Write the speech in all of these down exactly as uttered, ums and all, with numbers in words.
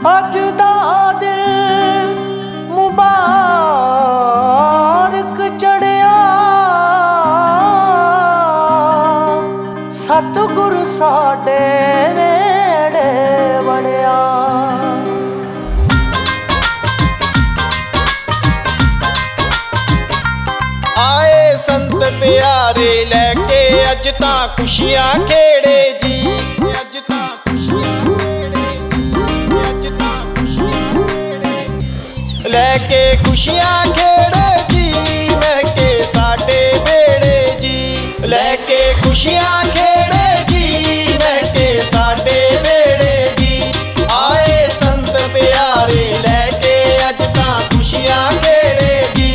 अज दा दिन मुबारक चढ़िया, सतगुरु साडे वेड़े वड़िया। आए संत प्यारे लैके अज तां खुशियां खेड़े जी, अज तां खुशियां खेड़े जी, अज तां खुशियां खेड़े जी। लैके खुशियां खेड़े जी महके साडे बेड़े जी, लैके खुशियां खेड़े जी महके साडे बेड़े जी। आए संत प्यारे लैके अज तां खुशियां खेड़े जी।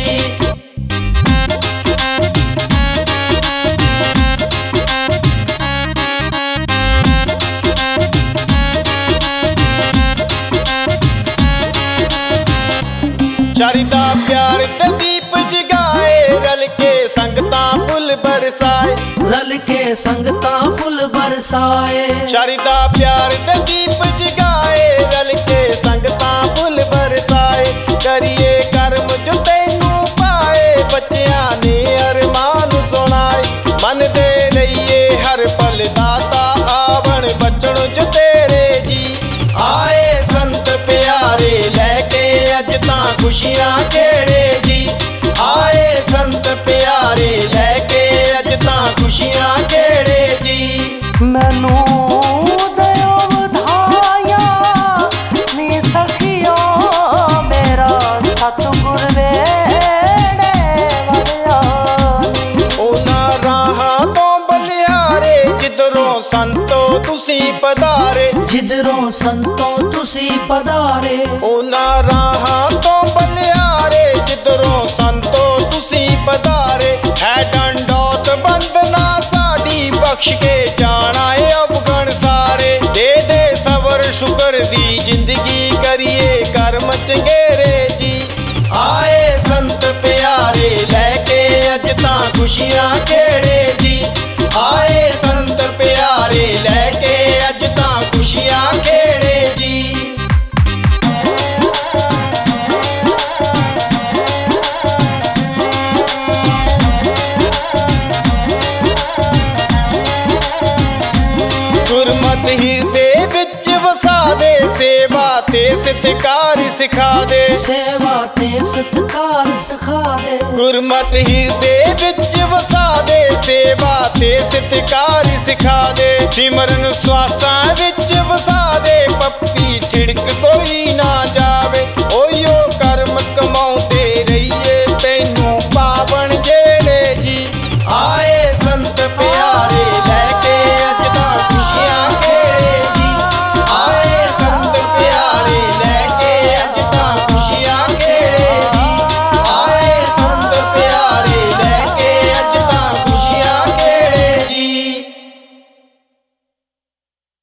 चारिदा प्यार ते दीप जगाए, रल के संगतां फुल बरसाए, रल के संगतां फुल बरसाए। चारिदा प्यार ते दीप जगाए, रल के संगतां फुल बरसाए। करिए कर्म जो तैनू पाए, बच्चियां ने अरमान सुनाए। मन दे रहिए हर पल दाता, आवन बचन जो तेरे जी। आए संत प्यारे लैके अज तां खुशियां खेड़े जी। आए संत प्यारे लैके अज तां खुशियां खेड़े जी। मैनू दयो वधाया नी सखियो, मेरा सतगुर वेड़े वड़िया नी। उन्हां राहां तो बलिहारे, जिधरों संतो तुसी पधारे, जिधरों संतो तुसी पधारे। उन्हां राहां तो बलिहारे, जिधरों संतो तुसी पधारे। है डंडौत बंदना साडी, बख्श के जाना है अवगण सारे। दे दे सबर शुक्र दी जिंदगी, करिए कर्म चंगेरे जी। आए संत प्यारे लैके अज तां खुशियां खेड़े जी। आए संत प्यारे लैके अज तां खुशियां खेड़े जी। गुरमत हिरदे विच वसा दे, सेवा ते सत्कार सिखा दे, सेवा ते सत्कार सिखा दे। गुरमत हिरदे विच वसा दे, सेवा ते सत्कार सिखा दे। सिमरन स्वासां विच वसा दे, पप्पी